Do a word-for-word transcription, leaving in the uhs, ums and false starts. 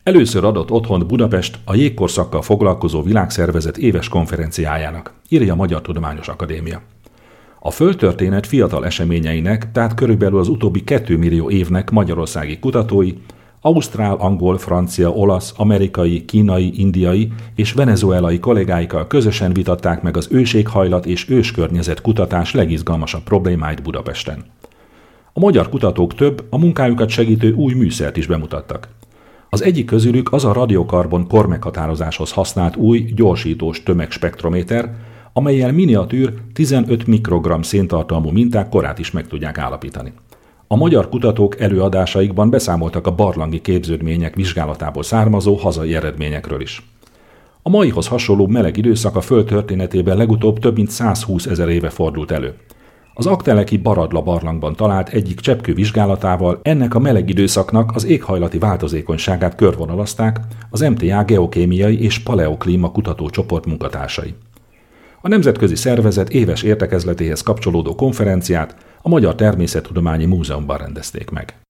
Először adott otthont Budapest a jégkorszakkal foglalkozó világszervezet éves konferenciájának, írja a Magyar Tudományos Akadémia. A földtörténet fiatal eseményeinek, tehát körülbelül az utóbbi két millió évnek magyarországi kutatói, ausztrál, angol, francia, olasz, amerikai, kínai, indiai és venezuelai kollégáikkal közösen vitatták meg az őséghajlat és őskörnyezet kutatás legizgalmasabb problémáit Budapesten. A magyar kutatók több, a munkájukat segítő új műszert is bemutattak. Az egyik közülük az a radiokarbon kormeghatározáshoz használt új gyorsítós tömegspektrométer, amellyel miniatűr tizenöt mikrogramm széntartalmú minták korát is meg tudják állapítani. A magyar kutatók előadásaikban beszámoltak a barlangi képződmények vizsgálatából származó hazai eredményekről is. A maihoz hasonló meleg időszak a Föld történetében legutóbb több mint százhúszezer éve fordult elő. Az akteleki Baradla barlangban talált egyik cseppkő vizsgálatával ennek a meleg időszaknak az éghajlati változékonyságát körvonalazták az em té á geokémiai és paleoklíma kutatócsoport munkatársai. A nemzetközi szervezet éves értekezletéhez kapcsolódó konferenciát a Magyar Természettudományi Múzeumban rendezték meg.